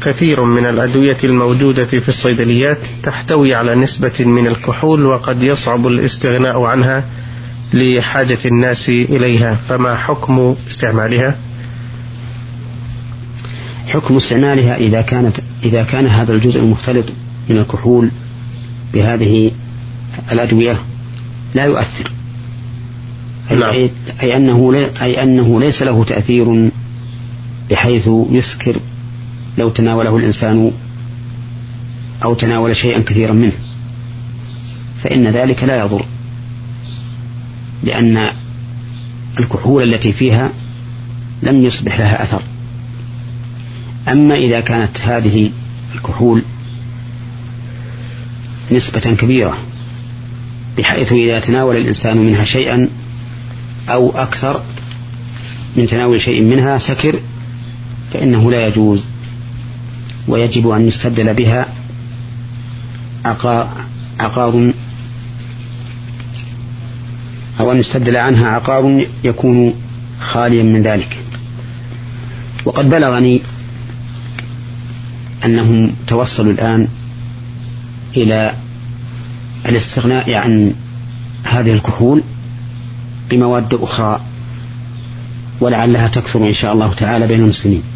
كثير من الأدوية الموجودة في الصيدليات تحتوي على نسبة من الكحول، وقد يصعب الاستغناء عنها لحاجة الناس إليها، فما حكم استعمالها؟ حكم استعمالها إذا كان هذا الجزء المختلط من الكحول بهذه الأدوية لا يؤثر، أي أنه ليس له تأثير بحيث يسكر لو تناوله الإنسان أو تناول شيئا كثيرا منه، فإن ذلك لا يضر، لأن الكحول التي فيها لم يصبح لها أثر. أما إذا كانت هذه الكحول نسبة كبيرة بحيث إذا تناول الإنسان منها شيئا أو أكثر من تناول شيء منها سكر، فإنه لا يجوز، ويجب أن يستبدل بها عقار أو أن يستبدل عنها عقار يكون خاليا من ذلك. وقد بلغني أنهم توصلوا الآن إلى الاستغناء عن هذه الكحول بمواد أخرى، ولعلها تكثر إن شاء الله تعالى بين المسلمين.